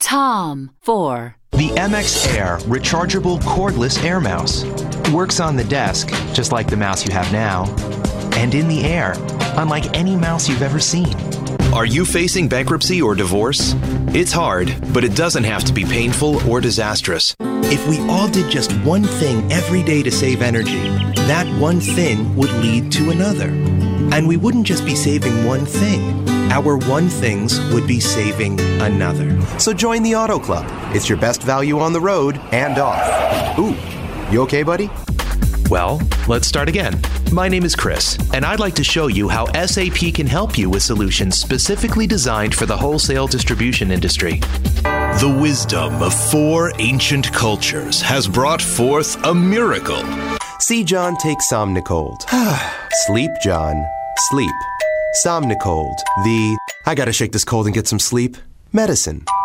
Tom, 4. The MX Air rechargeable cordless air mouse works on the desk, just like the mouse you have now, and in the air, unlike any mouse you've ever seen. Are you facing bankruptcy or divorce? It's hard, but it doesn't have to be painful or disastrous. If we all did just one thing every day to save energy, that one thing would lead to another. And we wouldn't just be saving one thing. Our one things would be saving another. So join the Auto Club. It's your best value on the road and off. Ooh, you okay, buddy? Well, let's start again. My name is Chris, and I'd like to show you how SAP can help you with solutions specifically designed for the wholesale distribution industry. The wisdom of 4 ancient cultures has brought forth a miracle. See, John, take Somnicold. Sleep, John. Sleep. Somnicold. I gotta shake this cold and get some sleep. Medicine.